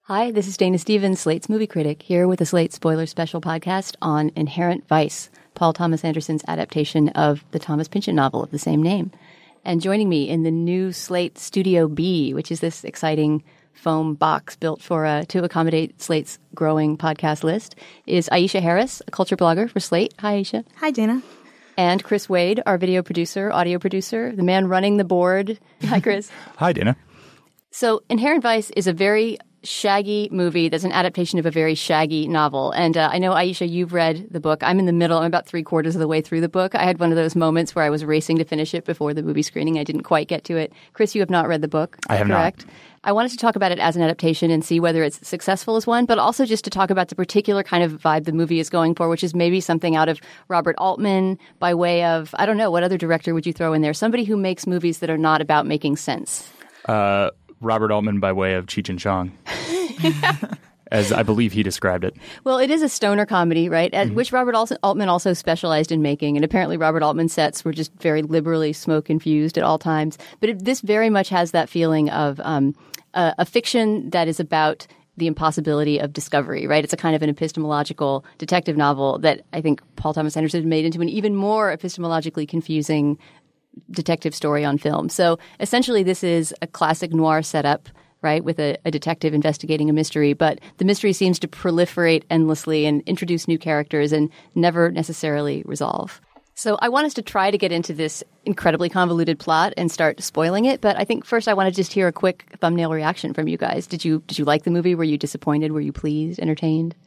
Hi, this is Dana Stevens, Slate's movie critic, here with a Slate Spoiler Special podcast on Inherent Vice, Paul Thomas Anderson's adaptation of the Thomas Pynchon novel of the same name. And joining me in the new Slate Studio B, which is this exciting foam box built to accommodate Slate's growing podcast list, is Aisha Harris, a culture blogger for Slate. Hi, Aisha. Hi, Dana. And Chris Wade, our video producer, audio producer, the man running the board. Hi, Chris. Hi, Dana. So Inherent Vice is a very shaggy movie that's an adaptation of a very shaggy novel. And I know, Aisha, you've read the book. I'm in the middle. I'm about 3/4 of the way through the book. I had one of those moments where I was racing to finish it before the movie screening. I didn't quite get to it. Chris, you have not read the book. I have correct? not. I wanted to talk about it as an adaptation and see whether it's successful as one, but also just to talk about the particular kind of vibe the movie is going for, which is maybe something out of Robert Altman by way of, I don't know, what other director would you throw in there? Somebody who makes movies that are not about making sense. Robert Altman by way of Cheech and Chong, as I believe he described it. Well, it is a stoner comedy, right? Which Robert Altman also specialized in making. And apparently Robert Altman's sets were just very liberally smoke-infused at all times. But this very much has that feeling of a fiction that is about the impossibility of discovery, right? It's a kind of an epistemological detective novel that I think Paul Thomas Anderson made into an even more epistemologically confusing detective story on film. So essentially this is a classic noir setup, right, with a detective investigating a mystery, but the mystery seems to proliferate endlessly and introduce new characters and never necessarily resolve. So I want us to try to get into this incredibly convoluted plot and start spoiling it, but I think first I want to just hear a quick thumbnail reaction from you guys. Did you like the movie? Were you disappointed? Were you pleased? Entertained?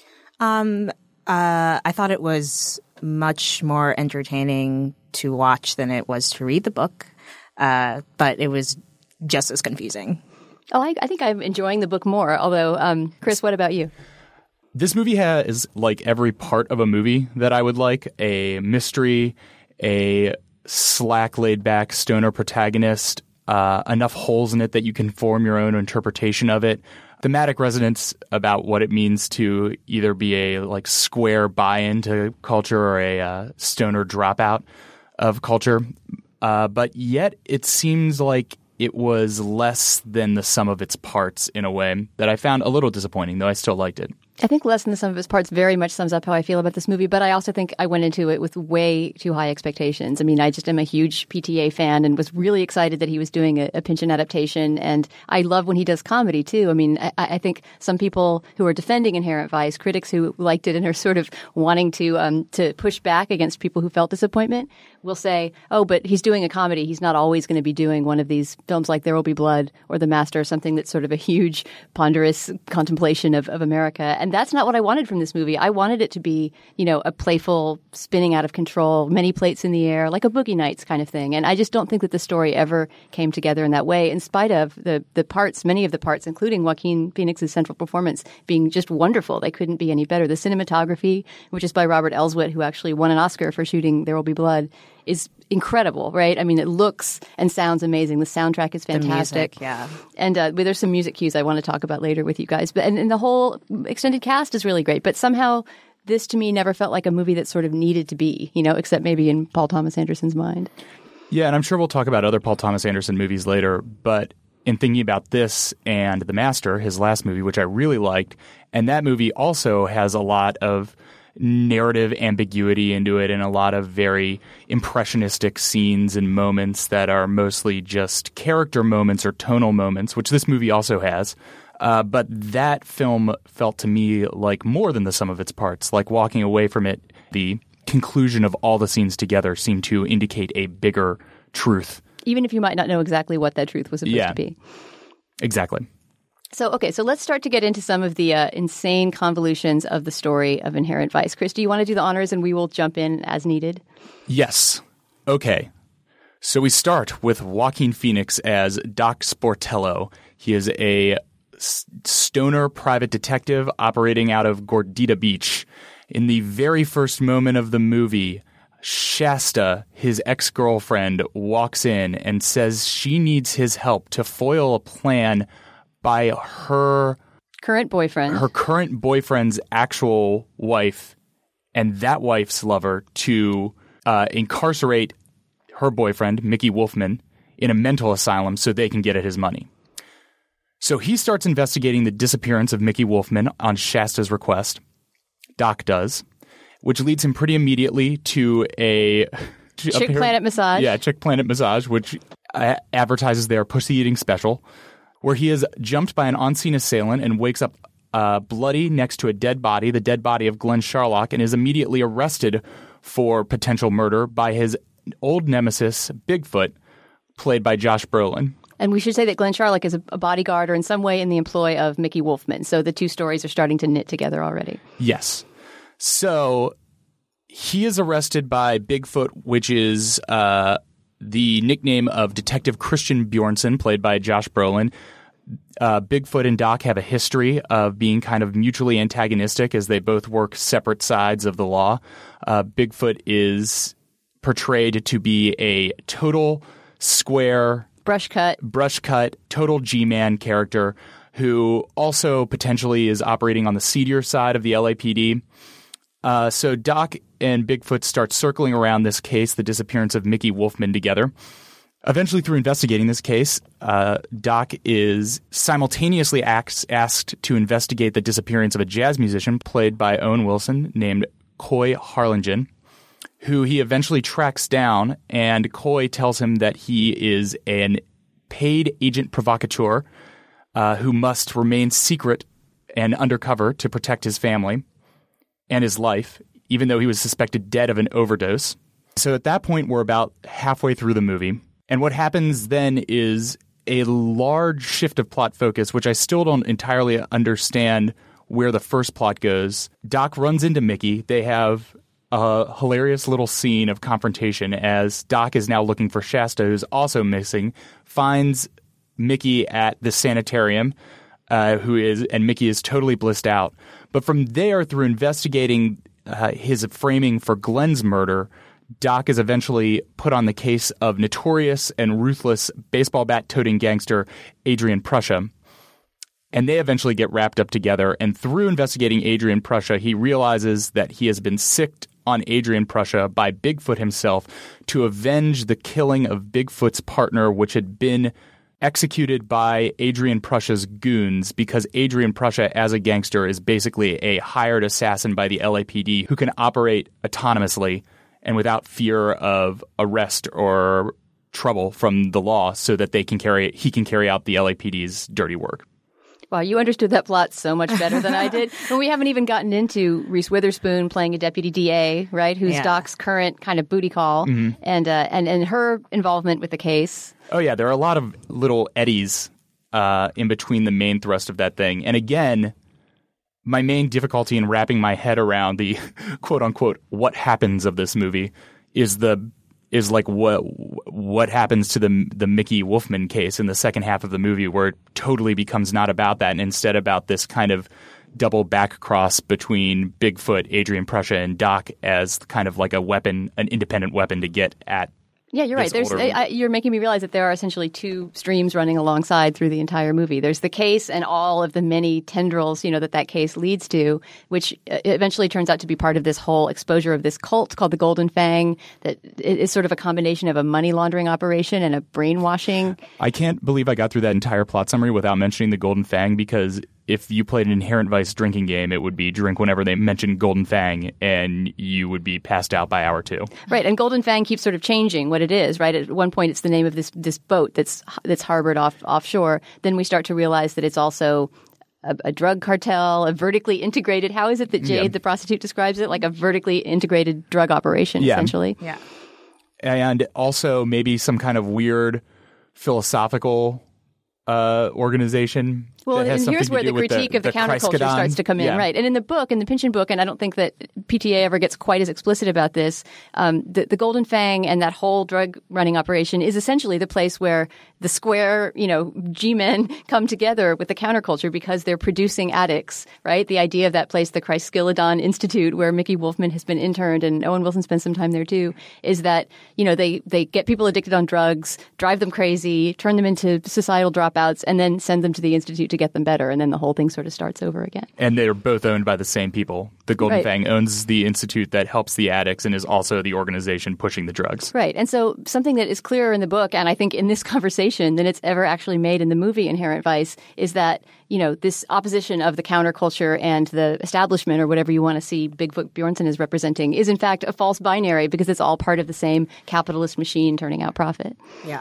I thought it was much more entertaining to watch than it was to read the book, but it was just as confusing. Oh, I think I'm enjoying the book more, although, Chris, what about you? This movie has, like, every part of a movie that I would like. A mystery, a slack, laid-back stoner protagonist, enough holes in it that you can form your own interpretation of it, thematic resonance about what it means to either be a like square buy-in to culture or a stoner dropout of culture. But yet it seems like it was less than the sum of its parts in a way that I found a little disappointing, though I still liked it. I think less than the sum of its parts very much sums up how I feel about this movie, but I also think I went into it with way too high expectations. I mean, I just am a huge PTA fan and was really excited that he was doing a Pynchon adaptation, and I love when he does comedy, too. I mean, I think some people who are defending Inherent Vice, critics who liked it and are sort of wanting to push back against people who felt disappointment, will say, oh, but he's doing a comedy. He's not always going to be doing one of these films like There Will Be Blood or The Master, something that's sort of a huge, ponderous contemplation of America. And that's not what I wanted from this movie. I wanted it to be, you know, a playful, spinning out of control, many plates in the air, like a Boogie Nights kind of thing. And I just don't think that the story ever came together in that way, in spite of the parts, many of the parts, including Joaquin Phoenix's central performance, being just wonderful. They couldn't be any better. The cinematography, which is by Robert Elswit, who actually won an Oscar for shooting There Will Be Blood, is incredible, right? I mean, it looks and sounds amazing. The soundtrack is fantastic. The music, yeah. And there's some music cues I want to talk about later with you guys. But and the whole extended cast is really great. But somehow this, to me, never felt like a movie that sort of needed to be, you know, except maybe in Paul Thomas Anderson's mind. Yeah, and I'm sure we'll talk about other Paul Thomas Anderson movies later, but in thinking about this and The Master, his last movie, which I really liked, and that movie also has a lot of narrative ambiguity into it and a lot of very impressionistic scenes and moments that are mostly just character moments or tonal moments, which this movie also has. But that film felt to me like more than the sum of its parts. Like walking away from it, the conclusion of all the scenes together seemed to indicate a bigger truth. Even if you might not know exactly what that truth was supposed to be. Exactly. So let's start to get into some of the insane convolutions of the story of Inherent Vice. Chris, do you want to do the honors and we will jump in as needed? Yes. Okay. So we start with Joaquin Phoenix as Doc Sportello. He is a stoner private detective operating out of Gordita Beach. In the very first moment of the movie, Shasta, his ex-girlfriend, walks in and says she needs his help to foil a plan by her current boyfriend's actual wife and that wife's lover to incarcerate her boyfriend, Mickey Wolfman, in a mental asylum so they can get at his money. So he starts investigating the disappearance of Mickey Wolfman on Shasta's request. Doc does, which leads him pretty immediately to a Chick Planet Massage. Yeah, Chick Planet Massage, which advertises their pussy-eating special, where he is jumped by an on-scene assailant and wakes up bloody next to a dead body, the dead body of Glenn Charlock, and is immediately arrested for potential murder by his old nemesis, Bigfoot, played by Josh Brolin. And we should say that Glenn Charlock is a bodyguard or in some way in the employ of Mickey Wolfman. So the two stories are starting to knit together already. Yes. So he is arrested by Bigfoot, which is the nickname of Detective Christian Bjornson, played by Josh Brolin. Bigfoot and Doc have a history of being kind of mutually antagonistic as they both work separate sides of the law. Bigfoot is portrayed to be a total square, brush cut, total G-man character who also potentially is operating on the seedier side of the LAPD. So Doc and Bigfoot start circling around this case, the disappearance of Mickey Wolfman, together. Eventually, through investigating this case, Doc is simultaneously asked to investigate the disappearance of a jazz musician played by Owen Wilson named Coy Harlingen, who he eventually tracks down, and Coy tells him that he is an paid agent provocateur who must remain secret and undercover to protect his family and his life, even though he was suspected dead of an overdose. So at that point, we're about halfway through the movie. And what happens then is a large shift of plot focus, which I still don't entirely understand where the first plot goes. Doc runs into Mickey. They have a hilarious little scene of confrontation as Doc is now looking for Shasta, who's also missing, finds Mickey at the sanitarium, and Mickey is totally blissed out. But from there, through investigating his framing for Glenn's murder, Doc is eventually put on the case of notorious and ruthless baseball bat-toting gangster Adrian Prussia. And they eventually get wrapped up together. And through investigating Adrian Prussia, he realizes that he has been sicked on Adrian Prussia by Bigfoot himself to avenge the killing of Bigfoot's partner, which had been executed by Adrian Prussia's goons, because Adrian Prussia, as a gangster, is basically a hired assassin by the LAPD who can operate autonomously and without fear of arrest or trouble from the law, so that he can carry out the LAPD's dirty work. Wow, you understood that plot so much better than I did. And we haven't even gotten into Reese Witherspoon playing a deputy DA, right? Who's Doc's current kind of booty call, and her involvement with the case. Oh yeah, there are a lot of little eddies in between the main thrust of that thing. And again, my main difficulty in wrapping my head around the quote unquote what happens of this movie is what happens to the Mickey Wolfman case in the second half of the movie, where it totally becomes not about that and instead about this kind of double back cross between Bigfoot, Adrian Prussia, and Doc as kind of like a weapon, an independent weapon to get at. Yeah, you're right. You're making me realize that there are essentially two streams running alongside through the entire movie. There's the case and all of the many tendrils, that case leads to, which eventually turns out to be part of this whole exposure of this cult called the Golden Fang that is sort of a combination of a money laundering operation and a brainwashing. I can't believe I got through that entire plot summary without mentioning the Golden Fang, because if you played an Inherent Vice drinking game, it would be drink whenever they mentioned Golden Fang, and you would be passed out by hour 2. Right, and Golden Fang keeps sort of changing what it is, right? At one point, it's the name of this boat that's harbored offshore. Then we start to realize that it's also a drug cartel, a vertically integrated. How is it that Jade, the prostitute, describes it? Like a vertically integrated drug operation, essentially. Yeah. And also maybe some kind of weird philosophical organization. Well, and here's where the critique of the counterculture starts to come in, right? And in the Pynchon book, and I don't think that PTA ever gets quite as explicit about this, the Golden Fang and that whole drug running operation is essentially the place where the square, G-men come together with the counterculture because they're producing addicts, right? The idea of that place, the Chryskilodon Institute, where Mickey Wolfman has been interned and Owen Wilson spends some time there too, is that, they get people addicted on drugs, drive them crazy, turn them into societal dropouts, and then send them to the Institute to get them better, and then the whole thing sort of starts over again. And they're both owned by the same people. The Golden Right. Fang owns the institute that helps the addicts and is also the organization pushing the drugs. Right. And so something that is clearer in the book, and I think in this conversation than it's ever actually made in the movie Inherent Vice, is that, this opposition of the counterculture and the establishment, or whatever you want to see Bigfoot Bjornson is representing, is in fact a false binary, because it's all part of the same capitalist machine turning out profit. Yeah.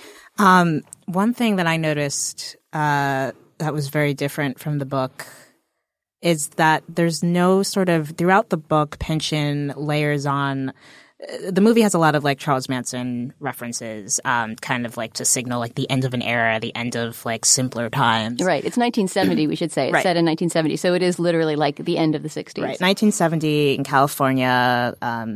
One thing that I noticed that was very different from the book is that there's no sort of, throughout the book, Pynchon layers on. The movie has a lot of like Charles Manson references, kind of like to signal like the end of an era, the end of like simpler times. Right. It's 1970, we should say. It's Right. set in 1970. So it is literally like the end of the 60s. Right. 1970 in California,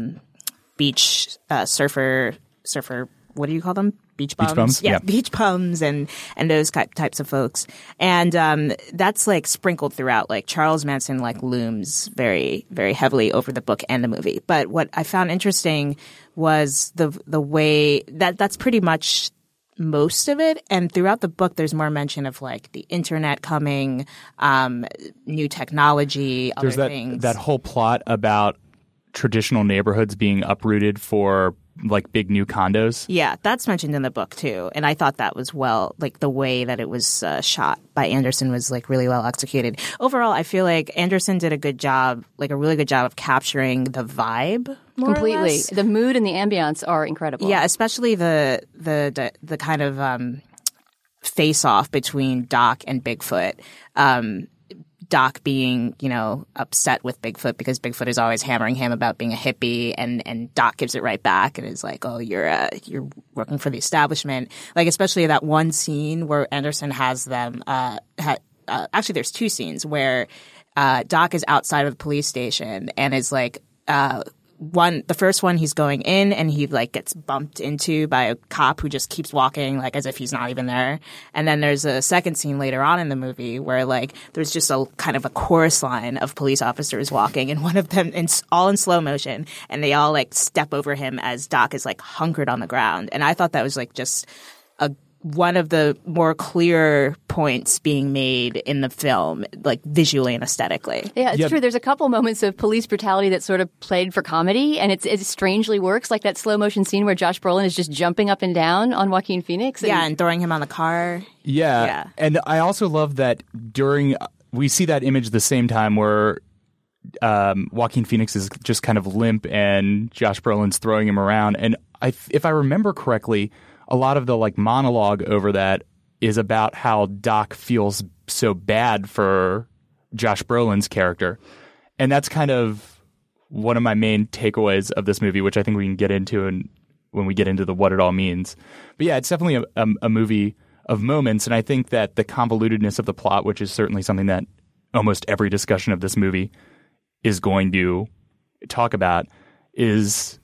beach surfer. What do you call them? Beach bums. Beach bums, Yeah, yeah. beach bums and those types of folks. And that's like sprinkled throughout. Like Charles Manson like looms very, very heavily over the book and the movie. But what I found interesting was the way that's pretty much most of it. And throughout the book, there's more mention of like the internet coming, new technology, other There's things. that whole plot about traditional neighborhoods being uprooted for like big new condos. Yeah, that's mentioned in the book too, and I thought that was the way that it was shot by Anderson was like really well executed. Overall, I feel like Anderson did a good job, like a really good job of capturing the vibe. More or Completely. less. The mood and the ambiance are incredible. Yeah, especially the kind of face off between Doc and Bigfoot. Doc being, upset with Bigfoot because Bigfoot is always hammering him about being a hippie, and Doc gives it right back and is like, "Oh, you're working for the establishment." Like, especially that one scene where Anderson has them. Actually, there's two scenes where Doc is outside of the police station and is like. The first one, he's going in and he like gets bumped into by a cop who just keeps walking like as if he's not even there. And then there's a second scene later on in the movie where like there's just a kind of a chorus line of police officers walking, and one of them all in slow motion, and they all like step over him as Doc is like hunkered on the ground. And I thought that was like just one of the more clear points being made in the film, like visually and aesthetically. Yeah, it's Yeah. true. There's a couple moments of police brutality that sort of played for comedy, and it strangely works, like that slow motion scene where Josh Brolin is just jumping up and down on Joaquin Phoenix. And throwing him on the car. Yeah. Yeah. And I also love that we see that image the same time where Joaquin Phoenix is just kind of limp and Josh Brolin's throwing him around. And if I remember correctly, a lot of the like monologue over that is about how Doc feels so bad for Josh Brolin's character. And that's kind of one of my main takeaways of this movie, which I think we can get into when we get into the what it all means. But yeah, it's definitely a movie of moments. And I think that the convolutedness of the plot, which is certainly something that almost every discussion of this movie is going to talk about, is,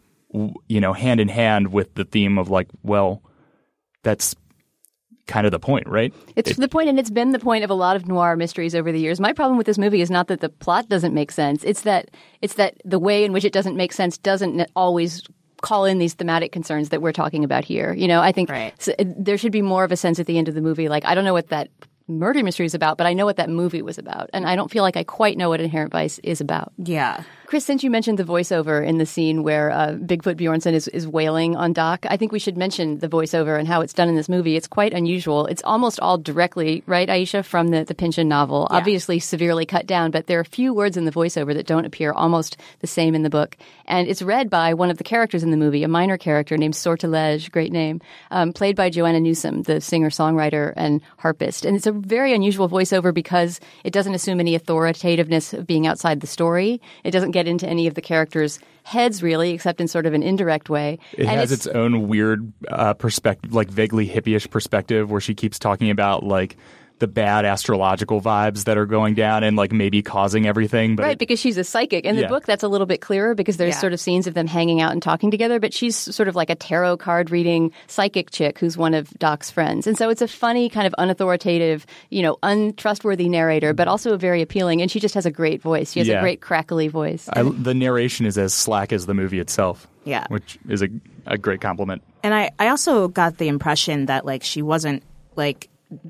hand in hand with the theme of like, well, that's kind of the point, right? It's the point, and it's been the point of a lot of noir mysteries over the years. My problem with this movie is not that the plot doesn't make sense. It's that the way in which it doesn't make sense doesn't always call in these thematic concerns that we're talking about here. I think there should be more of a sense at the end of the movie. Like, I don't know what that murder mystery is about, but I know what that movie was about. And I don't feel like I quite know what Inherent Vice is about. Yeah. Chris, since you mentioned the voiceover in the scene where Bigfoot Bjornson is wailing on Doc, I think we should mention the voiceover and how it's done in this movie. It's quite unusual. It's almost all directly, right, Aisha, from the Pynchon novel. Yeah. Obviously severely cut down, but there are a few words in the voiceover that don't appear almost the same in the book. And it's read by one of the characters in the movie, a minor character named Sortilege, great name, played by Joanna Newsom, the singer-songwriter and harpist. And it's a very unusual voiceover because it doesn't assume any authoritativeness of being outside the story. It doesn't get into any of the characters' heads, really, except in sort of an indirect way. It has its own weird perspective, like vaguely hippie-ish perspective, where she keeps talking about like the bad astrological vibes that are going down and like maybe causing everything. But right, because she's a psychic. In the book, that's a little bit clearer because there's sort of scenes of them hanging out and talking together, but she's sort of like a tarot card reading psychic chick who's one of Doc's friends. And so it's a funny kind of unauthoritative, untrustworthy narrator, but also very appealing. And she just has a great voice. She has a great crackly voice. The narration is as slack as the movie itself. Yeah. Which is a great compliment. And I also got the impression that like she wasn't like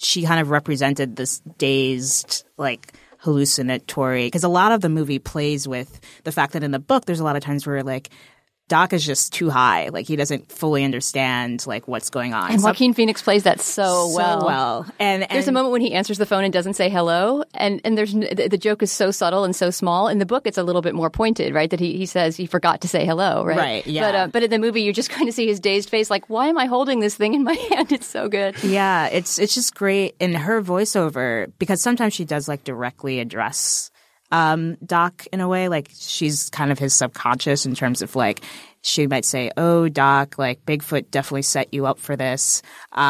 she kind of represented this dazed, like, hallucinatory, because a lot of the movie plays with the fact that in the book there's a lot of times where like Doc is just too high, like he doesn't fully understand like what's going on. And Joaquin Phoenix plays that so well. And there's a moment when he answers the phone and doesn't say hello, and there's the joke is so subtle and so small. In the book, it's a little bit more pointed, right? That he says he forgot to say hello, right? Right. Yeah. But in the movie, you just kind of see his dazed face, like, why am I holding this thing in my hand? It's so good. Yeah, it's just great in her voiceover, because sometimes she does like directly address Doc in a way, like she's kind of his subconscious in terms of like she might say, "Oh, Doc, like Bigfoot definitely set you up for this,"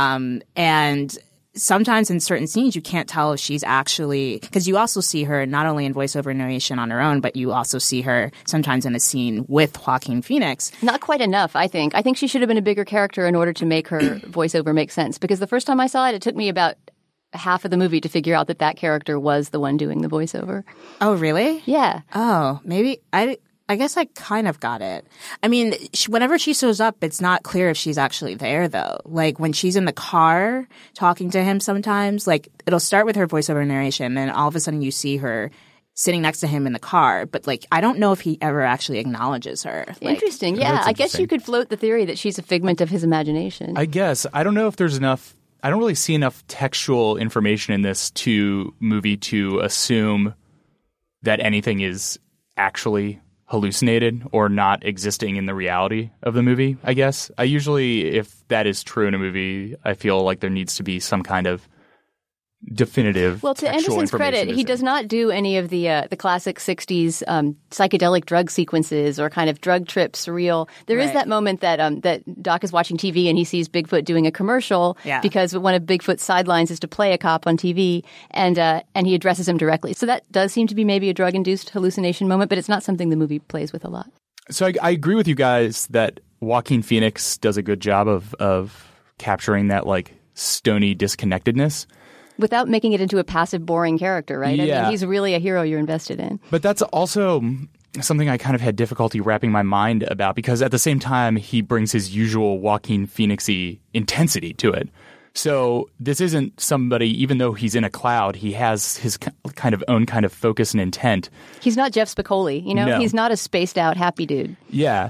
and sometimes in certain scenes you can't tell if she's actually, because you also see her not only in voiceover narration on her own, but you also see her sometimes in a scene with Joaquin Phoenix. Not quite enough, I think. I think she should have been a bigger character in order to make her voiceover make sense. Because the first time I saw it, it took me about half of the movie to figure out that character was the one doing the voiceover. Oh, really? Yeah. Oh, maybe I guess I kind of got it. I mean, whenever she shows up, it's not clear if she's actually there, though. Like, when she's in the car talking to him sometimes, like, it'll start with her voiceover narration, and then all of a sudden you see her sitting next to him in the car. But, like, I don't know if he ever actually acknowledges her. Like, interesting. Yeah, I guess you could float the theory that she's a figment of his imagination. I guess. I don't know if there's enough. I don't really see enough textual information in this movie to assume that anything is actually hallucinated or not existing in the reality of the movie, I guess. I usually, if that is true in a movie, I feel like there needs to be some kind of definitive. Well, to Anderson's credit, he does not do any of the classic 60s psychedelic drug sequences or kind of drug trip surreal. There is that moment that Doc is watching TV and he sees Bigfoot doing a commercial because one of Bigfoot's sidelines is to play a cop on TV, and he addresses him directly. So that does seem to be maybe a drug-induced hallucination moment, but it's not something the movie plays with a lot. So I agree with you guys that Joaquin Phoenix does a good job of capturing that like stony disconnectedness. Without making it into a passive, boring character, right? Yeah. I mean, he's really a hero you're invested in. But that's also something I kind of had difficulty wrapping my mind about, because at the same time, he brings his usual Joaquin Phoenix-y intensity to it. So this isn't somebody, even though he's in a cloud, he has his kind of own kind of focus and intent. He's not Jeff Spicoli, you know? No. He's not a spaced-out happy dude. Yeah.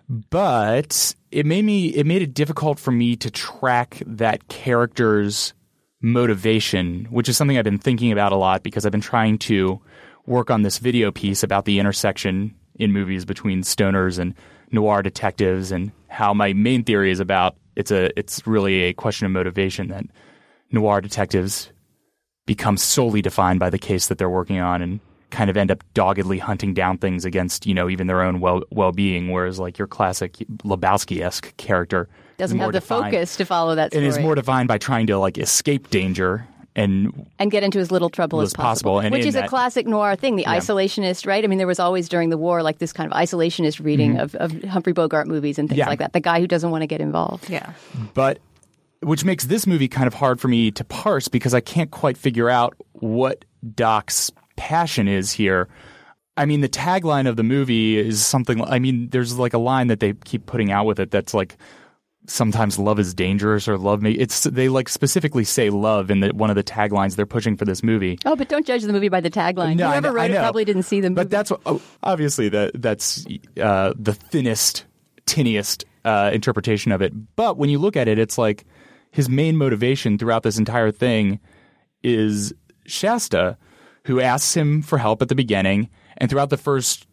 But it made it difficult for me to track that character's motivation, which is something I've been thinking about a lot because I've been trying to work on this video piece about the intersection in movies between stoners and noir detectives, and how my main theory is about it's really a question of motivation, that noir detectives become solely defined by the case that they're working on and kind of end up doggedly hunting down things against, even their own well-being, whereas like your classic Lebowski-esque character doesn't have the focus to follow that story. And is more defined by trying to like escape danger and get into as little trouble as possible. And which is a classic noir thing, the isolationist, right? I mean, there was always during the war like this kind of isolationist reading of Humphrey Bogart movies and things like that. The guy who doesn't want to get involved. Yeah. But which makes this movie kind of hard for me to parse, because I can't quite figure out what Doc's passion is here. I mean, the tagline of the movie is something, there's like a line that they keep putting out with it that's like, sometimes love is dangerous, or love me. They like specifically say love in one of the taglines they're pushing for this movie. Oh, but don't judge the movie by the tagline. No, Whoever wrote it probably didn't see the movie. But that's obviously that's the thinnest, tinniest interpretation of it. But when you look at it, it's like his main motivation throughout this entire thing is Shasta, who asks him for help at the beginning, and throughout the first,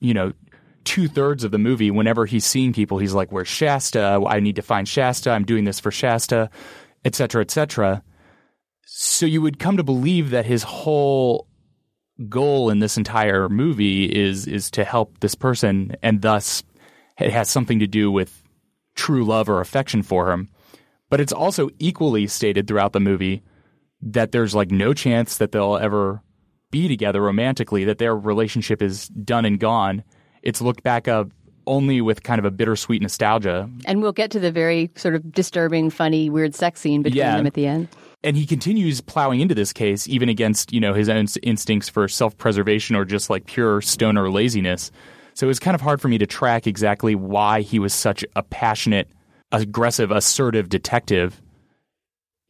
2/3 of the movie, whenever he's seeing people, he's like, where's Shasta? I need to find Shasta. I'm doing this for Shasta, et cetera, et cetera. So you would come to believe that his whole goal in this entire movie is to help this person, and thus it has something to do with true love or affection for him. But it's also equally stated throughout the movie that there's like no chance that they'll ever be together romantically, that their relationship is done and gone. It's looked back up only with kind of a bittersweet nostalgia. And we'll get to the very sort of disturbing, funny, weird sex scene between them at the end. And he continues plowing into this case, even against, his own instincts for self-preservation or just like pure stoner laziness. So it was kind of hard for me to track exactly why he was such a passionate, aggressive, assertive detective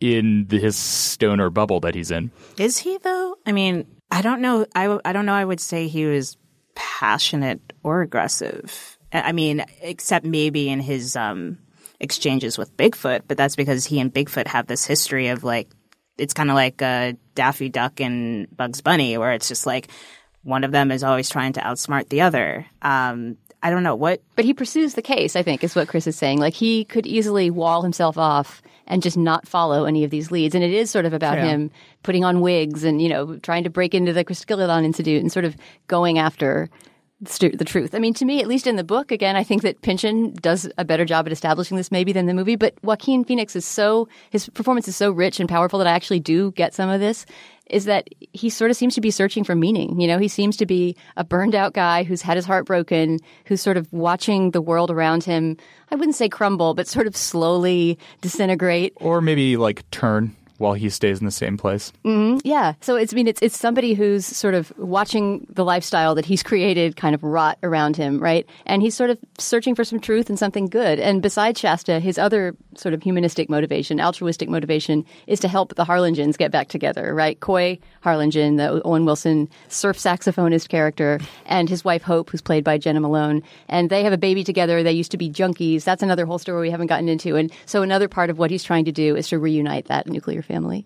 in his stoner bubble that he's in. Is he though? I mean, I don't know. I don't know. I would say he was passionate or aggressive. I mean, except maybe in his exchanges with Bigfoot, but that's because he and Bigfoot have this history of like, it's kind of like Daffy Duck and Bugs Bunny, where it's just like one of them is always trying to outsmart the other. I don't know what. But he pursues the case, I think, is what Chris is saying. Like, he could easily wall himself off and just not follow any of these leads. And it is sort of about him putting on wigs and, trying to break into the Christillon Institute and sort of going after the truth. I mean, to me, at least in the book, again, I think that Pynchon does a better job at establishing this maybe than the movie. But Joaquin Phoenix his performance is so rich and powerful that I actually do get some of this, is that he sort of seems to be searching for meaning. He seems to be a burned out guy who's had his heart broken, who's sort of watching the world around him, I wouldn't say crumble, but sort of slowly disintegrate. Or maybe like turn while he stays in the same place. Mm-hmm. Yeah. So it's somebody who's sort of watching the lifestyle that he's created kind of rot around him, right? And he's sort of searching for some truth and something good. And besides Shasta, his other sort of humanistic motivation, altruistic motivation, is to help the Harlingens get back together, right? Coy Harlingen, the Owen Wilson surf saxophonist character, and his wife Hope, who's played by Jenna Malone. And they have a baby together. They used to be junkies. That's another whole story we haven't gotten into. And so another part of what he's trying to do is to reunite that nuclear family.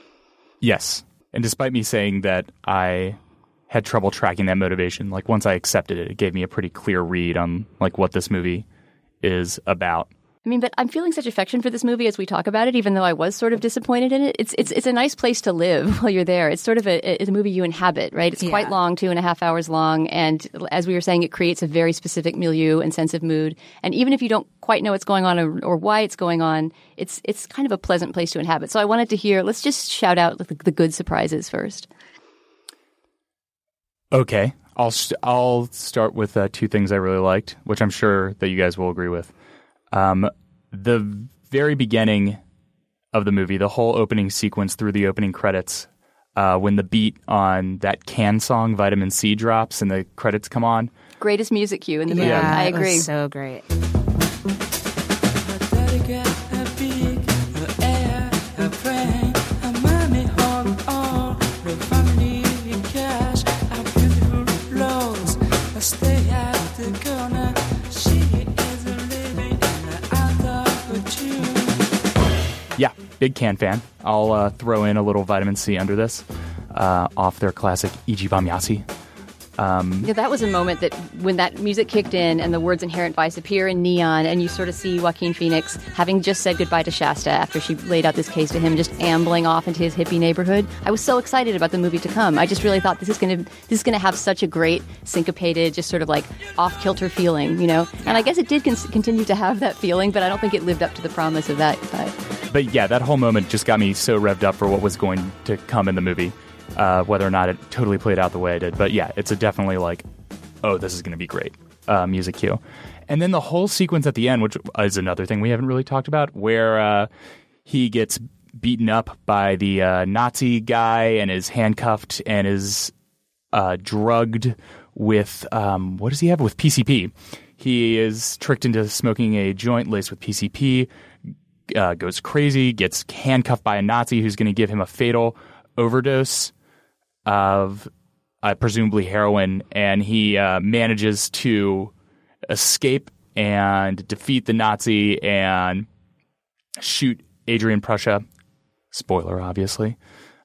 Yes. And despite me saying that I had trouble tracking that motivation, like once I accepted it, it gave me a pretty clear read on like what this movie is about. I mean, but I'm feeling such affection for this movie as we talk about it, even though I was sort of disappointed in it. It's a nice place to live while you're there. It's sort of a movie you inhabit, right? It's quite long, 2.5 hours long. And as we were saying, it creates a very specific milieu and sense of mood. And even if you don't quite know what's going on or why it's going on, it's kind of a pleasant place to inhabit. So I wanted to hear, let's just shout out the good surprises first. Okay. I'll start with two things I really liked, which I'm sure that you guys will agree with. The very beginning of the movie, the whole opening sequence through the opening credits, when the beat on that Can song, Vitamin C, drops and the credits come on. Greatest music cue in the movie. Yeah, I agree. It was so great. Yeah, big Can fan. I'll throw in a little Vitamin C under this off their classic Ichi Bamyasi. Yeah, that was a moment that when that music kicked in and the words Inherent Vice appear in neon and you sort of see Joaquin Phoenix having just said goodbye to Shasta after she laid out this case to him, just ambling off into his hippie neighborhood. I was so excited about the movie to come. I just really thought this is going to have such a great syncopated, just sort of like off-kilter feeling, And I guess it did continue to have that feeling, but I don't think it lived up to the promise of that. But yeah, that whole moment just got me so revved up for what was going to come in the movie. Whether or not it totally played out the way it did. But yeah, it's definitely like, oh, this is going to be great music cue. And then the whole sequence at the end, which is another thing we haven't really talked about, where he gets beaten up by the Nazi guy and is handcuffed and is drugged with, what does he have? With PCP. He is tricked into smoking a joint laced with PCP, goes crazy, gets handcuffed by a Nazi who's going to give him a fatal overdose of presumably heroin, and he manages to escape and defeat the Nazi and shoot Adrian Prussia. Spoiler, obviously.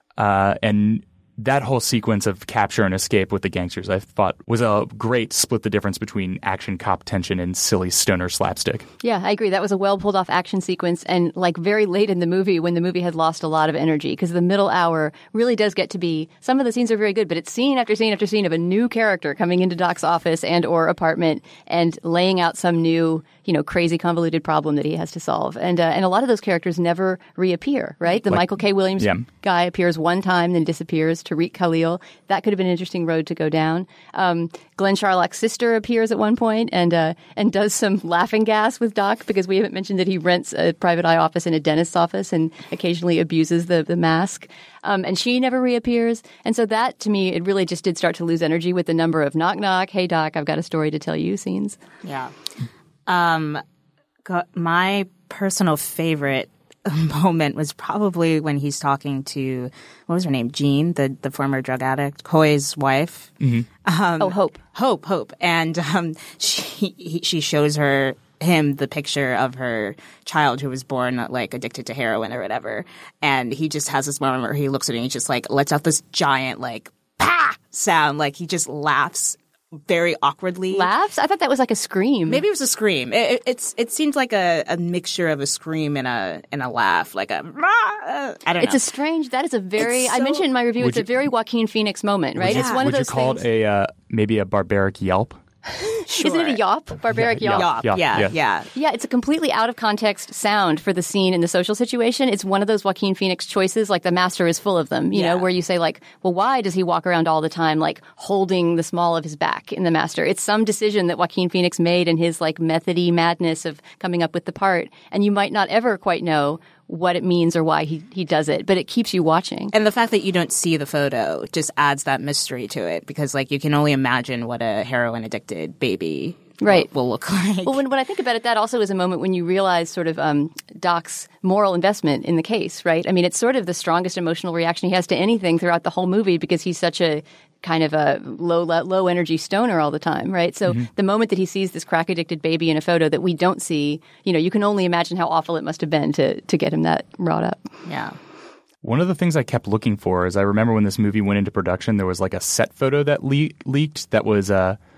And that whole sequence of capture and escape with the gangsters, I thought, was a great split the difference between action cop tension and silly stoner slapstick. Yeah, I agree. That was a well pulled off action sequence, and like very late in the movie when the movie had lost a lot of energy, because the middle hour really does get to be, some of the scenes are very good, but it's scene after scene after scene of a new character coming into Doc's office and or apartment and laying out some new, crazy convoluted problem that he has to solve. And a lot of those characters never reappear, right? The Michael K. Williams guy appears one time, then disappears. Tariq Khalil. That could have been an interesting road to go down. Glenn Charlock's sister appears at one point and does some laughing gas with Doc, because we haven't mentioned that he rents a private eye office in a dentist's office and occasionally abuses the mask. And she never reappears. And so that, to me, it really just did start to lose energy with the number of knock, knock, hey, Doc, I've got a story to tell you scenes. Yeah. My personal favorite moment was probably when he's talking to, what was her name, Jean, the former drug addict, Coy's wife. Hope. Hope. And she shows him the picture of her child who was born like addicted to heroin or whatever. And he just has this moment where he looks at it and he just like lets out this giant like "pah" sound. Like he just laughs very awkwardly. Laughs? I thought that was like a scream. Maybe it was a scream. It seemed like a mixture of a scream and a laugh, like a I don't know. It's a strange. That is a very. I mentioned in my review. It's a very Joaquin Phoenix moment, right? It's one of those. Would you call it maybe a barbaric yelp? Sure. Isn't it a yawp? Barbaric yawp? Yeah. Yeah, it's a completely out of context sound for the scene in the social situation. It's one of those Joaquin Phoenix choices, like The Master is full of them, you know, where you say like, well, why does he walk around all the time like holding the small of his back in The Master? It's some decision that Joaquin Phoenix made in his like methody madness of coming up with the part. And you might not ever quite know what it means or why he does it, but it keeps you watching. And the fact that you don't see the photo just adds that mystery to it because like you can only imagine what a heroin addicted baby will look like. Well, when I think about it, that also is a moment when you realize sort of Doc's moral investment in the case, right? I mean, it's sort of the strongest emotional reaction he has to anything throughout the whole movie because he's such a kind of a low energy stoner all the time, right? So the moment that he sees this crack addicted baby in a photo that we don't see, you know, you can only imagine how awful it must have been to get him that wrought up. Yeah. One of the things I kept looking for is I remember when this movie went into production, there was like a set photo that leaked that was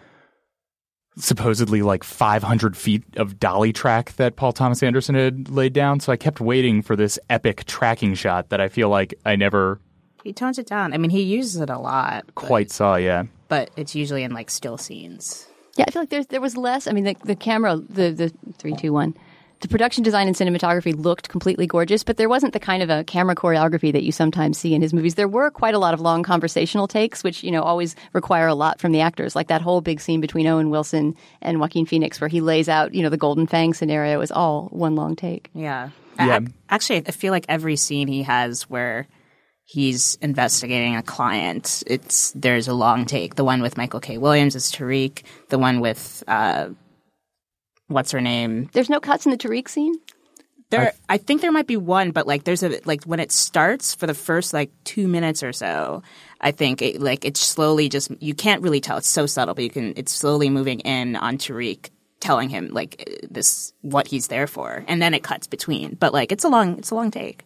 supposedly like 500 feet of dolly track that Paul Thomas Anderson had laid down. So I kept waiting for this epic tracking shot that I feel like I never... He tones it down. I mean, he uses it a lot. Yeah. But it's usually in like still scenes. Yeah, I feel like there was less. I mean, the camera, the 3, 2, 1. The production design and cinematography looked completely gorgeous, but there wasn't the kind of a camera choreography that you sometimes see in his movies. There were quite a lot of long conversational takes, which, you know, always require a lot from the actors. Like that whole big scene between Owen Wilson and Joaquin Phoenix where he lays out, you know, the Golden Fang scenario is all one long take. Yeah. Actually, I feel like every scene he has where he's investigating a client, there's a long take. The one with Michael K. Williams is Tariq. The one with what's her name? There's no cuts in the Tariq scene? I think there might be one, but like there's when it starts for the first like 2 minutes or so, I think it's slowly just, you can't really tell. It's so subtle, but it's slowly moving in on Tariq, telling him like this, what he's there for. And then it cuts between, but like it's a long take.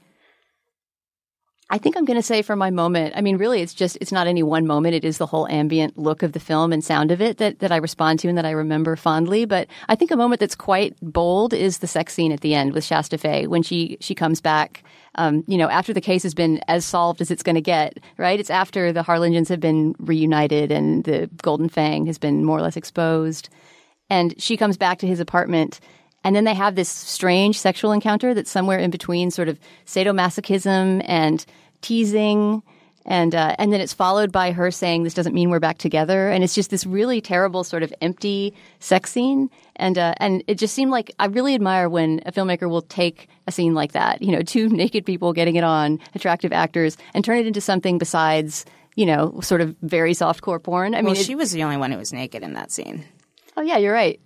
I think I'm going to say for my moment, I mean, really, it's not any one moment. It is the whole ambient look of the film and sound of it that I respond to and that I remember fondly. But I think a moment that's quite bold is the sex scene at the end with Shasta Faye when she comes back, you know, after the case has been as solved as it's going to get, right? It's after the Harlingens have been reunited and the Golden Fang has been more or less exposed. And she comes back to his apartment. And then they have this strange sexual encounter that's somewhere in between sort of sadomasochism and teasing. And then it's followed by her saying, this doesn't mean we're back together. And it's just this really terrible sort of empty sex scene. And it just seemed like I really admire when a filmmaker will take a scene like that, you know, 2 naked people getting it on, attractive actors, and turn it into something besides, you know, sort of very softcore porn. I mean, she was the only one who was naked in that scene. Oh, yeah, you're right.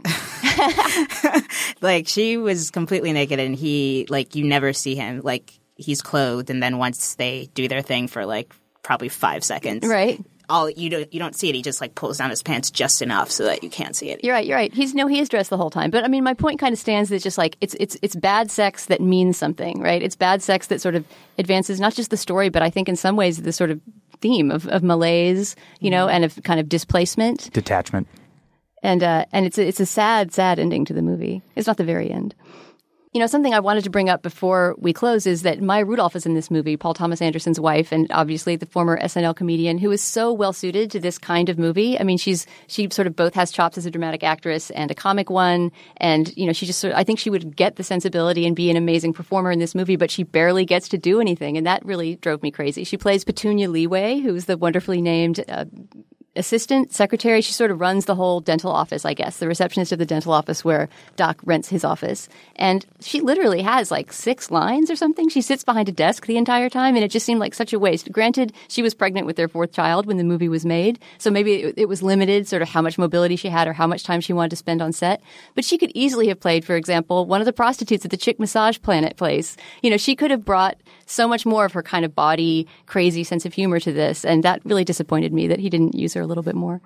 Like, she was completely naked, and he, like, you never see him. Like, he's clothed, and then once they do their thing for, like, probably 5 seconds. Right. You don't see it. He just, like, pulls down his pants just enough so that you can't see it. You're right. He is dressed the whole time. But, I mean, my point kind of stands that it's just, like, it's bad sex that means something, right? It's bad sex that sort of advances not just the story, but I think in some ways the sort of theme of malaise, you know, and of kind of displacement. Detachment. And it's a sad ending to the movie. It's not the very end. You know, something I wanted to bring up before we close is that Maya Rudolph is in this movie, Paul Thomas Anderson's wife, and obviously the former SNL comedian who is so well suited to this kind of movie. I mean, she sort of both has chops as a dramatic actress and a comic one, and you know, she just I think she would get the sensibility and be an amazing performer in this movie, but she barely gets to do anything, and that really drove me crazy. She plays Petunia Leeway, who's the wonderfully named assistant secretary. She sort of runs the whole dental office, I guess, the receptionist of the dental office where Doc rents his office. And she literally has like 6 lines or something. She sits behind a desk the entire time, and it just seemed like such a waste. Granted, she was pregnant with their 4th child when the movie was made, so maybe it was limited, sort of how much mobility she had or how much time she wanted to spend on set. But she could easily have played, for example, one of the prostitutes at the Chick Massage Planet place. You know, she could have brought so much more of her kind of body, crazy sense of humor to this, and that really disappointed me that he didn't use her a little bit more.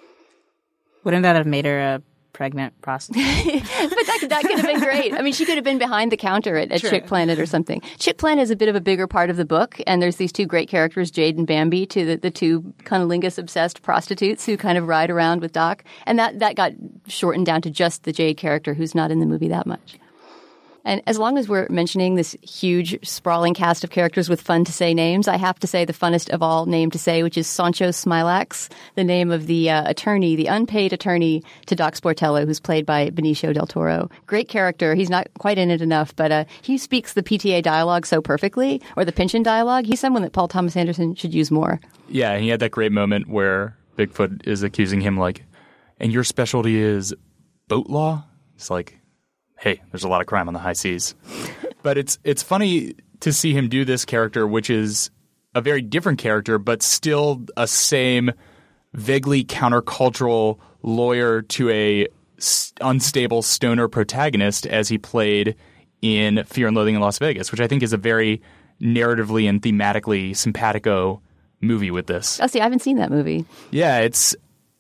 Wouldn't that have made her a pregnant prostitute? But that could have been great. I mean, she could have been behind the counter at Chick Planet or something. Chick Planet is a bit of a bigger part of the book, and there's these 2 great characters, Jade and Bambi, the 2 cunnilingus-obsessed prostitutes who kind of ride around with Doc, and that got shortened down to just the Jade character, who's not in the movie that much. And as long as we're mentioning this huge, sprawling cast of characters with fun-to-say names, I have to say the funnest of all name to say, which is Sancho Smilax, the name of the attorney, the unpaid attorney to Doc Sportello, who's played by Benicio del Toro. Great character. He's not quite in it enough, but he speaks the PTA dialogue so perfectly, or the pension dialogue. He's someone that Paul Thomas Anderson should use more. Yeah, and he had that great moment where Bigfoot is accusing him, like, and your specialty is boat law? It's like, hey, there's a lot of crime on the high seas. But it's funny to see him do this character, which is a very different character, but still a same vaguely countercultural lawyer to a unstable stoner protagonist as he played in Fear and Loathing in Las Vegas, which I think is a very narratively and thematically simpatico movie with this. Oh, see, I haven't seen that movie. Yeah, it's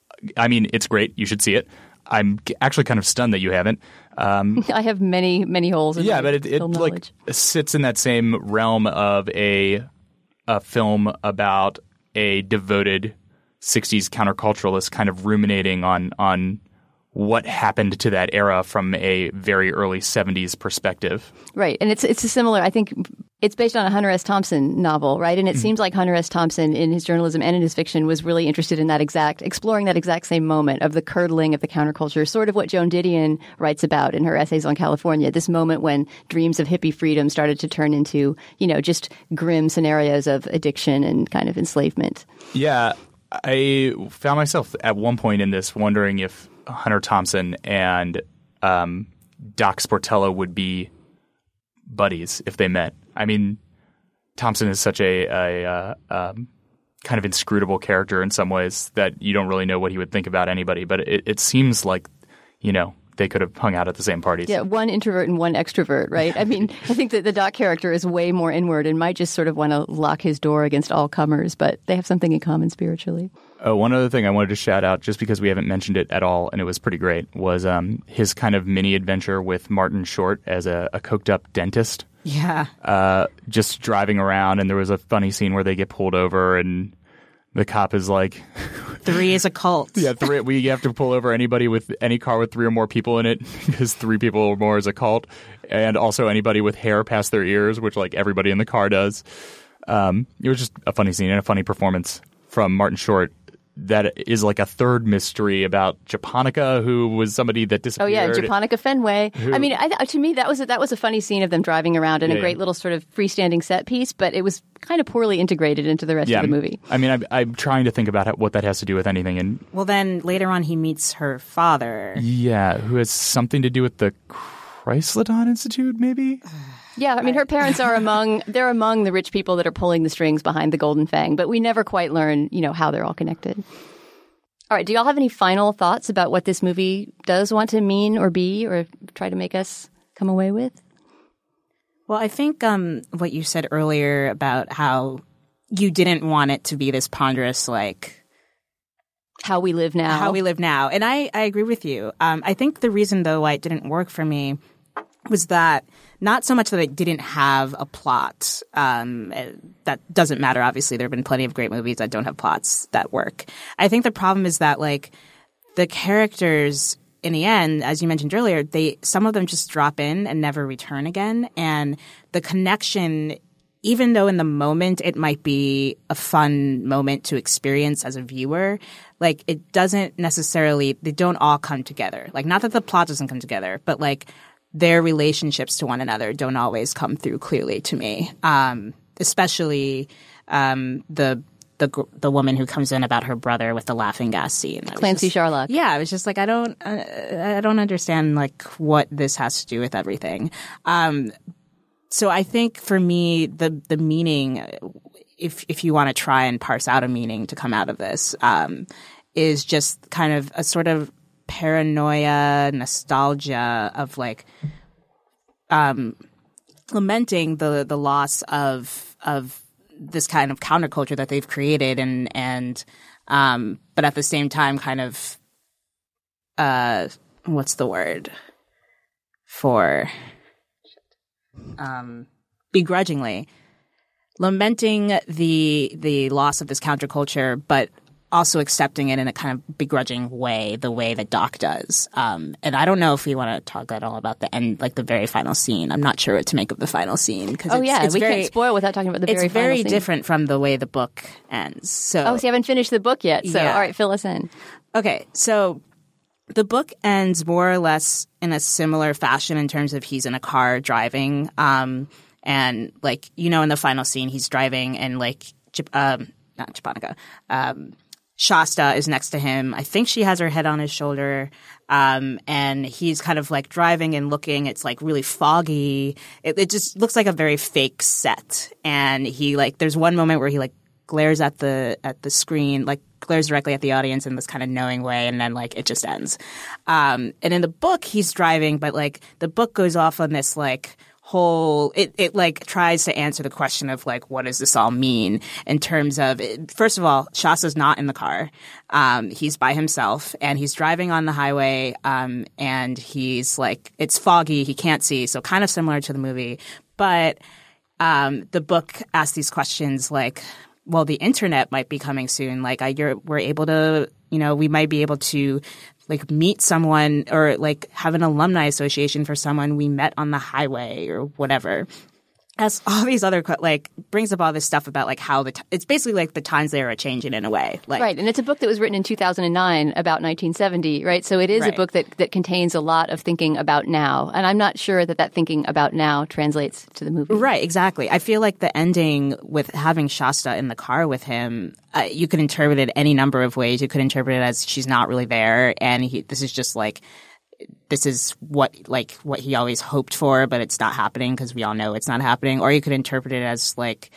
great. You should see it. I'm actually kind of stunned that you haven't. I have many, many holes in my but it like sits in that same realm of a film about a devoted 60s counterculturalist kind of ruminating on what happened to that era from a very early 70s perspective. Right. And it's a similar, I think it's based on a Hunter S. Thompson novel, right? And it seems like Hunter S. Thompson in his journalism and in his fiction was really interested in exploring that exact same moment of the curdling of the counterculture, sort of what Joan Didion writes about in her essays on California, this moment when dreams of hippie freedom started to turn into, just grim scenarios of addiction and kind of enslavement. Yeah. I found myself at one point in this wondering if Hunter Thompson and Doc Sportello would be buddies if they met. I mean, Thompson is such a kind of inscrutable character in some ways that you don't really know what he would think about anybody. But it seems like, they could have hung out at the same parties. Yeah, one introvert and one extrovert, right? I mean, I think that the Doc character is way more inward and might just sort of want to lock his door against all comers, but they have something in common spiritually. One other thing I wanted to shout out, just because we haven't mentioned it at all, and it was pretty great, was his kind of mini adventure with Martin Short as a coked-up dentist. Yeah. Just driving around, and there was a funny scene where they get pulled over, and the cop is like... 3 is a cult. Yeah, 3. We have to pull over anybody with any car with 3 or more people in it, because 3 people or more is a cult, and also anybody with hair past their ears, which like everybody in the car does. It was just a funny scene and a funny performance from Martin Short. That is like a third mystery about Japonica, who was somebody that disappeared. Oh yeah, Japonica Fenway. I mean, to me that was a funny scene of them driving around and a great little sort of freestanding set piece, but it was kind of poorly integrated into the rest of the movie. I mean, I'm trying to think about what that has to do with anything. And well, then later on he meets her father. Yeah, who has something to do with the Chrysledon Institute, maybe. Yeah, I mean, her parents are among the rich people that are pulling the strings behind the Golden Fang, but we never quite learn, how they're all connected. All right, do y'all have any final thoughts about what this movie does want to mean or be or try to make us come away with? Well, I think what you said earlier about how you didn't want it to be this ponderous, like... How we live now. And I agree with you. I think the reason, though, why it didn't work for me was that not so much that it didn't have a plot. That doesn't matter, obviously. There have been plenty of great movies that don't have plots that work. I think the problem is that, like, the characters, in the end, as you mentioned earlier, some of them just drop in and never return again. And the connection, even though in the moment it might be a fun moment to experience as a viewer, like, it doesn't necessarily – they don't all come together. Like, not that the plot doesn't come together, but, like – their relationships to one another don't always come through clearly to me, especially the the woman who comes in about her brother with the laughing gas scene. Clancy Sharlock. Yeah, I was just like, I don't understand like what this has to do with everything. So I think for me, the meaning, if you want to try and parse out a meaning to come out of this, is just kind of a sort of paranoia, nostalgia of like lamenting the loss of this kind of counterculture that they've created, and but at the same time, kind of what's the word for begrudgingly lamenting the loss of this counterculture, but also accepting it in a kind of begrudging way, the way that Doc does. And I don't know if we want to talk at all about the end, like the very final scene. I'm not sure what to make of the final scene. It's we can't spoil without talking about the very final scene. It's very different from the way the book ends. So you haven't finished the book yet. So, yeah. All right, fill us in. Okay, so the book ends more or less in a similar fashion in terms of he's in a car driving, and like, you know, in the final scene, he's driving and like, not Japonica, Shasta is next to him. I think she has her head on his shoulder. And he's kind of like driving and looking. It's like really foggy. It just looks like a very fake set. And he like, there's one moment where he like glares at the screen, like glares directly at the audience in this kind of knowing way. And then like it just ends. And in the book, he's driving, but like the book goes off on this like whole it like tries to answer the question of like, what does this all mean in terms of, first of all, Shasta's not in the car. He's by himself and he's driving on the highway, and he's like, it's foggy, he can't see, so kind of similar to the movie. But the book asks these questions like, well, the internet might be coming soon, like we're able to, you know, we might be able to like meet someone or like have an alumni association for someone we met on the highway or whatever. As all these other like brings up all this stuff about like how it's basically like the times they are changing in a way. Like, right, and it's a book that was written in 2009 about 1970, right? So it is right. a book that contains a lot of thinking about now, and I'm not sure that thinking about now translates to the movie. Right, exactly. I feel like the ending with having Shasta in the car with him, you could interpret it any number of ways. You could interpret it as she's not really there, and this is just like, this is what he always hoped for, but it's not happening because we all know it's not happening. Or you could interpret it as like,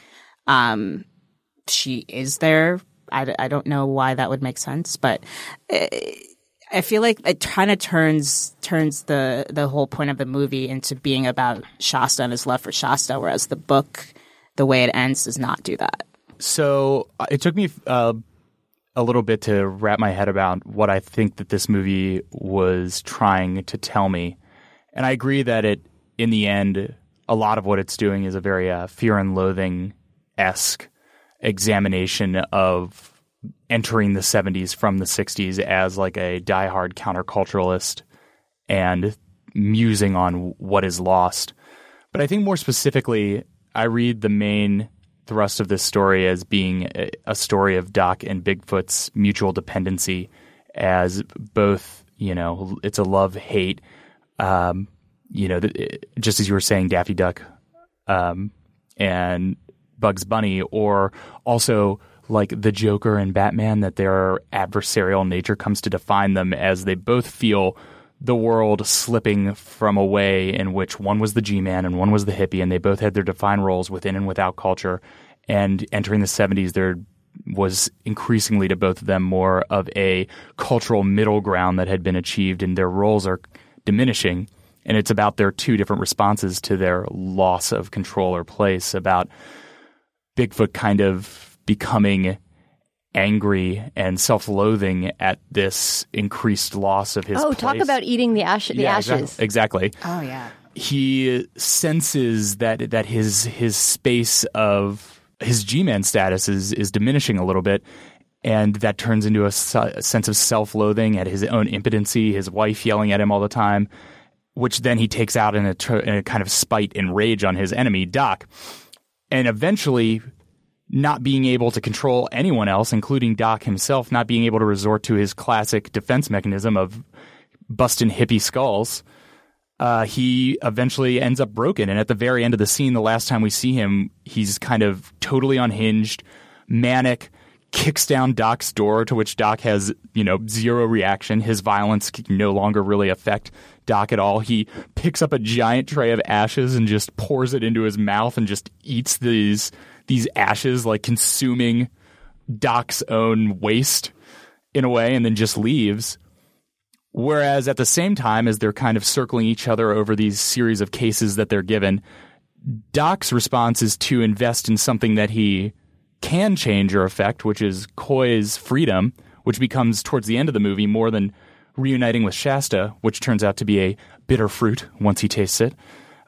she is there. I don't know why that would make sense, but I feel like it kind of turns the whole point of the movie into being about Shasta and his love for Shasta, whereas the book, the way it ends, does not do that. So it took me a little bit to wrap my head about what I think that this movie was trying to tell me. And I agree that in the end, a lot of what it's doing is a very Fear and Loathing-esque examination of entering the 70s from the 60s as like a diehard counterculturalist and musing on what is lost. But I think more specifically, I read the main thrust of this story as being a story of Doc and Bigfoot's mutual dependency, as both, you know, it's a love-hate, you know, just as you were saying, Daffy Duck and Bugs Bunny, or also like the Joker and Batman, that their adversarial nature comes to define them, as they both feel the world slipping from a way in which one was the G-Man and one was the hippie, and they both had their defined roles within and without culture. And entering the 70s, there was increasingly to both of them more of a cultural middle ground that had been achieved, and their roles are diminishing. And it's about their two different responses to their loss of control or place, about Bigfoot kind of becoming angry and self-loathing at this increased loss of his place. Talk about eating the ashes. Exactly. Oh, yeah. He senses that his space of his G-Man status is diminishing a little bit, and that turns into a sense of self-loathing at his own impotency, his wife yelling at him all the time, which then he takes out in a kind of spite and rage on his enemy, Doc. And eventually, not being able to control anyone else, including Doc himself, not being able to resort to his classic defense mechanism of busting hippie skulls, he eventually ends up broken. And at the very end of the scene, the last time we see him, he's kind of totally unhinged, manic, kicks down Doc's door, to which Doc has, zero reaction. His violence can no longer really affect Doc at all. He picks up a giant tray of ashes and just pours it into his mouth and just eats these ashes, like consuming Doc's own waste in a way, and then just leaves. Whereas at the same time, as they're kind of circling each other over these series of cases that they're given, Doc's response is to invest in something that he can change or affect, which is Coy's freedom, which becomes, towards the end of the movie, more than reuniting with Shasta, which turns out to be a bitter fruit once he tastes it.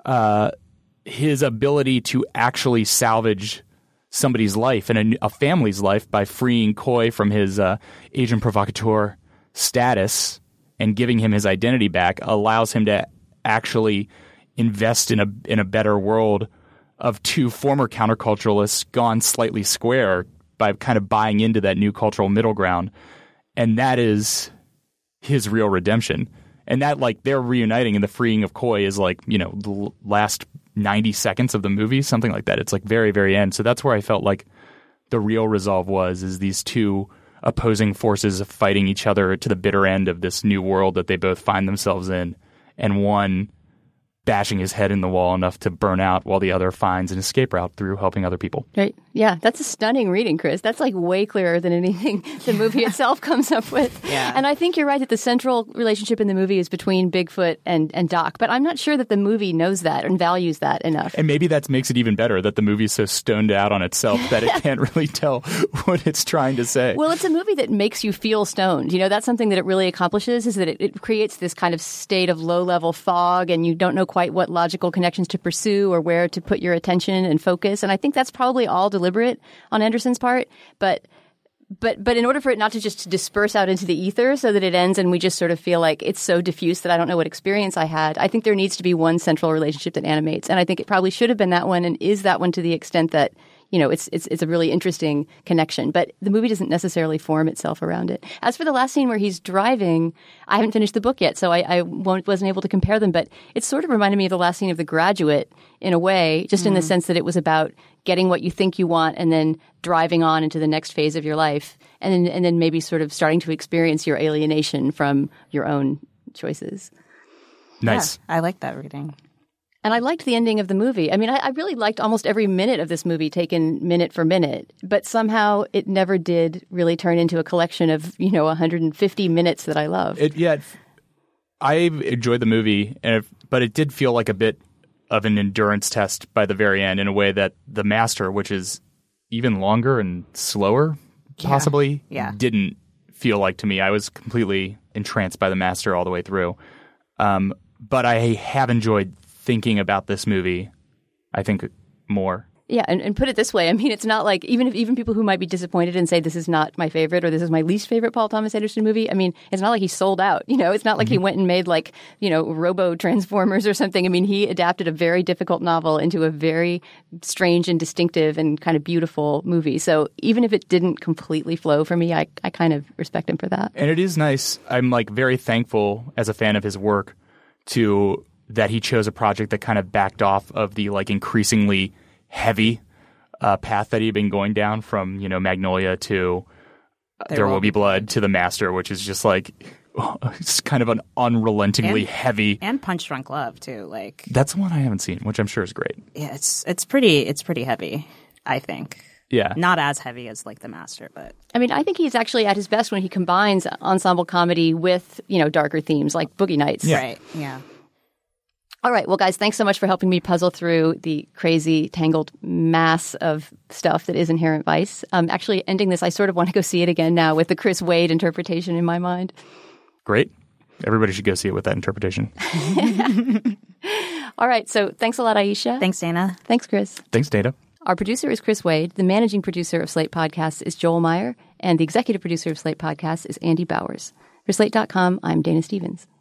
His ability to actually salvage somebody's life and a family's life by freeing Coy from his agent provocateur status and giving him his identity back allows him to actually invest in a better world of two former counterculturalists gone slightly square by kind of buying into that new cultural middle ground. And that is his real redemption. And that, like, they're reuniting, and the freeing of Coy is like, the last 90 seconds of the movie, something like that. It's like very, very end. So that's where I felt like the real resolve is these two opposing forces fighting each other to the bitter end of this new world that they both find themselves in, and one bashing his head in the wall enough to burn out while the other finds an escape route through helping other people. Right. Yeah, that's a stunning reading, Chris. That's like way clearer than anything the movie itself comes up with. Yeah. And I think you're right that the central relationship in the movie is between Bigfoot and Doc, but I'm not sure that the movie knows that and values that enough. And maybe that makes it even better, that the movie's so stoned out on itself that it can't really tell what it's trying to say. Well, it's a movie that makes you feel stoned. That's something that it really accomplishes, is that it creates this kind of state of low-level fog, and you don't know quite what logical connections to pursue or where to put your attention and focus. And I think that's probably all deliberate on Anderson's part. But in order for it not to just disperse out into the ether so that it ends and we just sort of feel like it's so diffuse that I don't know what experience I had, I think there needs to be one central relationship that animates. And I think it probably should have been that one, and is that one to the extent that it's a really interesting connection, but the movie doesn't necessarily form itself around it. As for the last scene where he's driving, I haven't finished the book yet, so I wasn't able to compare them, but it sort of reminded me of the last scene of The Graduate in a way, just in the sense that it was about getting what you think you want and then driving on into the next phase of your life, and then maybe sort of starting to experience your alienation from your own choices. Nice. Yeah, I like that reading. And I liked the ending of the movie. I mean, I really liked almost every minute of this movie, taken minute for minute. But somehow it never did really turn into a collection of, 150 minutes that I love. I enjoyed the movie, but it did feel like a bit of an endurance test by the very end, in a way that The Master, which is even longer and slower, possibly, didn't feel like to me. I was completely entranced by The Master all the way through. But I have enjoyed thinking about this movie, I think, more. Yeah, and put it this way, I mean, it's not like, even people who might be disappointed and say this is not my favorite or this is my least favorite Paul Thomas Anderson movie, I mean, it's not like he sold out, it's not like he went and made Robo Transformers or something. I mean, he adapted a very difficult novel into a very strange and distinctive and kind of beautiful movie. So even if it didn't completely flow for me, I kind of respect him for that. And it is nice. I'm very thankful as a fan of his work that he chose a project that kind of backed off of the increasingly heavy path that he'd been going down from, Magnolia to There Will Be Blood to The Master, which is just it's kind of an unrelentingly heavy. And Punch Drunk Love too. That's the one I haven't seen, which I'm sure is great. Yeah, it's pretty heavy, I think. Yeah. Not as heavy as The Master, but I mean, I think he's actually at his best when he combines ensemble comedy with, darker themes like Boogie Nights. Yeah. Right. Yeah. All right. Well, guys, thanks so much for helping me puzzle through the crazy, tangled mass of stuff that is Inherent Vice. Actually, ending this, I sort of want to go see it again now with the Chris Wade interpretation in my mind. Great. Everybody should go see it with that interpretation. All right. So thanks a lot, Aisha. Thanks, Dana. Thanks, Chris. Thanks, Dana. Our producer is Chris Wade. The managing producer of Slate Podcasts is Joel Meyer. And the executive producer of Slate Podcasts is Andy Bowers. For Slate.com, I'm Dana Stevens.